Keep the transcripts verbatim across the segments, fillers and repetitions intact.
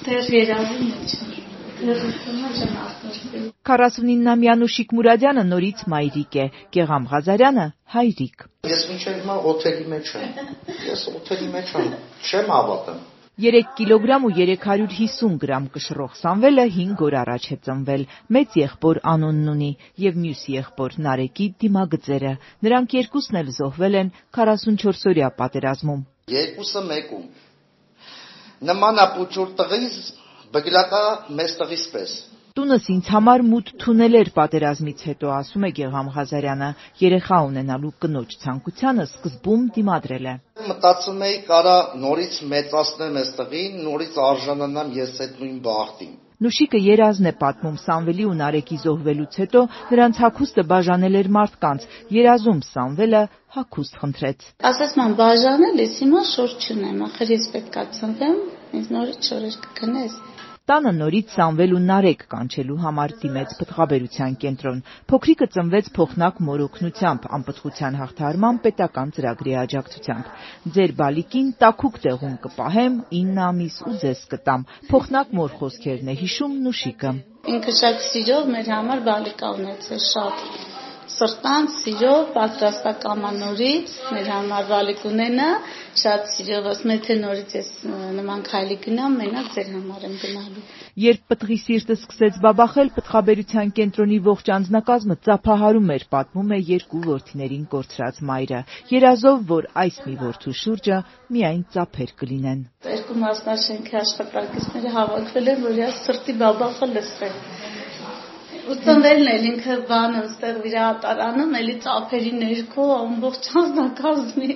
Դեռ երազում եմ։ քառասունիննամյա Նուշիկ Մուրադյանը նորից մայրիկ է, Գեղամ Ղազարյանը հայրիկ։ Ես մինչև հիմա օթելի մեջ եմ։ Ես օթելի մեջ եմ, չեմ հավատում։ երեք կիլոգրամ ու երեք հարյուր հիսուն գրամ կշռող Սամվելը հինգ օր առաջ է ծնվել, մեծ եղբոր անունն ունի և մյուս եղբոր Նարեկի դիմագծերը, նրանք երկուսն էլ զոհվել են քառասունչորսօրյա պատերազմում։ Երկուսը մեկում, նմանապուճուր տղիս բգլակա մեզ տղիս պես։ Տունս ինձ համար մութ թունել էր պատերազմից հետո, ասում է Գեղամ Ղազարյանը, երեխա ունենալու կնոջ ցանկությանը սկզբում դիմադրել է։ Մտածում էի կարա նորից մեծացնեմ այս տղին, նորից արժանանամ ես այդ նույն բախտին։ Նուշիկը երազն է պատմում Սամվելի ու Նարեկի զոհվելուց հետո նրանց հագուստը բաժանել էր մարդկանց, երազում Սամվելը հագուստ խնդրեց։ Ասես ման բաժանելիս հիմա շոր չունեմ, ախր ես պետքա ծնվեմ, ինձ նորից շորեր կգնես։ Տանը նորից Սամվել ու Նարեկ կանչելու համար դիմեց Պտղաբերության կենտրոն։ Փոքրիկը ծնվեց փոխնակ մոր օգնությամբ, անպտղության հաղթահարման պետական ծրագրի աջակցությամբ։ Ձեր բալիկին տաքուկ տեղում կպահեմ, ինը ամիս ու ձեզ կտամ։ Փոխնակ մոր խոսքերն է հիշում Նուշիկը։ Ինքը շատ սիրով մեր համար բալիկ ունեցել, շատ սրտանց սիրով, պատրաստակամանորից մեր համար բալիկ ունենա, շատ սիրով, ասում է թե նորից ես նման քայլի գնամ, մենակ ձեր համար եմ գնալու։ Երբ պտղի սիրտը սկսեց բաբախել, Պտղաբերության կենտրոնի ողջ անձնակազմը ծափահարում էր, պատմում է երկու որդիներին կորցրած մայրը, երազով, որ այս մի որդու շուրջը միայն ծափեր կլինեն։ Երկու մասնաշենքի աշխատակիցները հավաքվել են, որ ես սրտի բաբախը լսեն։ Ու ծնվելն էլ ինքը բանը ստեղ վիրահատարանում, էլի ծափերի ներքո ամբողջ անձնակազմի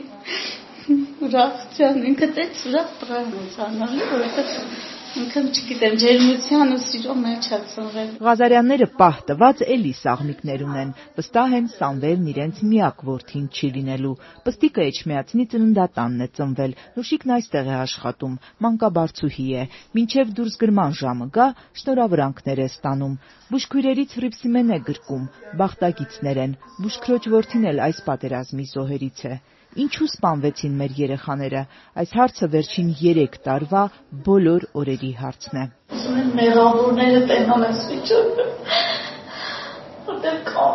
ուրախության, ինքը տեց ուրախ տղա ունեցանալի, որովհետև ինքն չգիտեմ, ջերմության ու սիրո մեջ է ծնվել։ Ղազարյանները պահ տված էլի սաղմիկներ ունեն, վստահ են Սամվելն իրենց միակ որդին չի լինելու։ Պստիկը Էջմիածնի ծննդատանն է ծնվել, Նուշիկն այստեղ է աշխատում, մանկաբարձուհի է, մինչև դուրսգրման ժամը գա, շնորհավորանքներ է ստանում։ Բուժքույրերից Հռիփսիմեն է գրկում, բախտագիծներ են, բուժքրոջ որդին էլ այս պատերազմի զոհերից է։ Ինչու սպանվեցին մեր երեխաները, այս հարցը վերջին երեք տարվա բոլոր օրերի հարցն է։ Ասում են մեղավորները տենան ես վիճակը, որտեղ կա,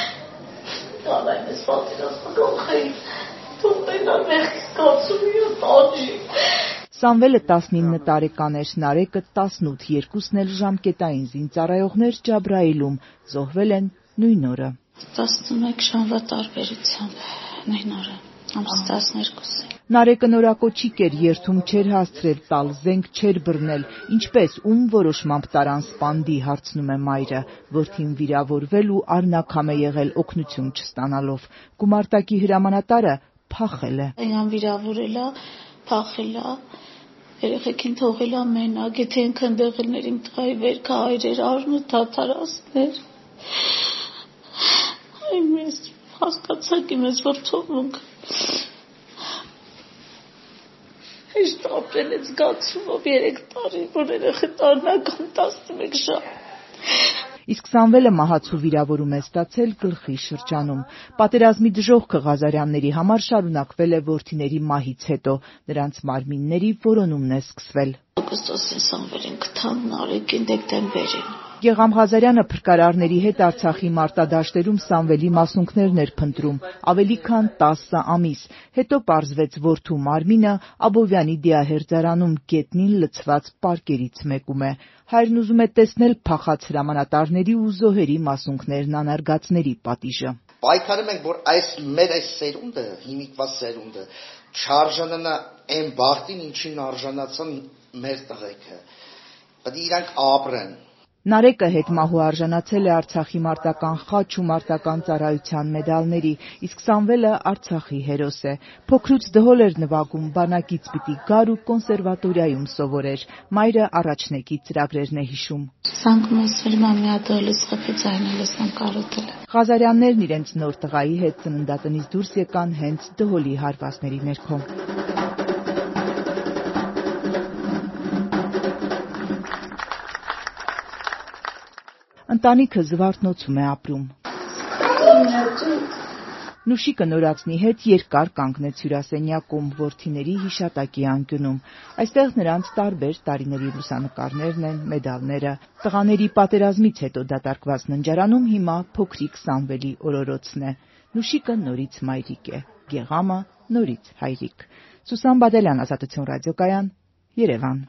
դալայն ես պատերազմը գողխեի, թող տենան մեղքի սկացումի ու տաջի։ Սամվելը տասնինը տարեկան էր, Նարեկը տասնութ, երկուսն էլ ժամկետային զինծառայողներ Ջաբրայիլում, զոհվել են նույն օրը։ տասնմեկ ժամվա տարբերությամբ նույն օրը։ Ամսի տասներկուսը։ Նարեկը նորակոչիկ էր, երթում չէր հասցրել տալ, զենք չէր բռնել, ինչպես ում որոշմամբ տարան սպանդի, հարցնում է մայրը, որդին վիրավորվել ու արնակամ է եղել օգնություն չստանալով։ Գումարտակի հրամանատարը փախել է։ Այն վիրավորել է, փախել է, երեխեքին թողել է մենակ, եթե ինքն դեղելներ իմ տղայի վերքը հայրեր, արմը դադարացներ։ Այն մեզ հասկացակ իմ ես որ թողունք։ Հիշտ ապրել է զգացումով երեք տարի, որ երեխետ արնական տասնմեկ ժամ։ Իսկ Սամվելը մահացու վիրավորում է ստացել գլխի շրջանում։ Պատերազմի դժոխքը Ղազարյանների համար շարունակվել է որդիների մահից հետո, նրանց մարմինների որոնումն է սկսվել։ Օգոստոսին Սամվելին գտան, Նարեկին դեկտեմբերին։ Գեղամ Ղազարյանը փրկարարների հետ Արցախի մարտադաշտերում Սամվելի մասունքներն էր փնտրում, ավելի քան տասը ամիս, հետո պարզվեց որդու մարմինը Աբովյանի դիահերձարանում գետնին լցված պարկերից մեկում է։ Հայրն ուզում է տեսնել փախած հրամանատարների ու զոհերի մասունքներն անարգածների պատիժը։ Պայքարում ենք, որ այս մեր այս սերունդը, հիմիկված սերունդը, չարժանանա այն բախտին, ինչին արժանացան մեր տղեկը։ Պետք է իրանք ապրեն։ Նարեկը հետմահու արժանացել է Արցախի մարտական խաչ ու մարտական ծառայության մեդալների, իսկ Սամվելը Արցախի հերոս է։ Փոքրուց դհոլ էր նվագում, բանակից պիտի գար ու կոնսերվատորիայում սովորեր։ Մայրը առաջնեկի ծրագրերն է հիշում։ Ղազարյաններն իրենց նոր տղայի հետ ծննդատնից դուրս եկան հենց դհոլի հարվածների ներքո։ Ընտանիքը Զվարթնոցում է ապրում։ Նուշիկը նորածնի հետ երկար կանգնեց հյուրասենյակում, որդիների հիշատակի անկյունում։ Այստեղ նրանց տարբեր տարիների լուսանկարներն են, մեդալները։ Տղաների պատերազմից հետո դատարկված ննջարանում հիմա փոքրիկ Սամվելի օրորոցն է։ Նուշիկը նորից մայրիկ է, Գեղամը նորից հայրիկ։ Սուսան Բադելյան, Ազատություն ռադիոկայան, Երևան։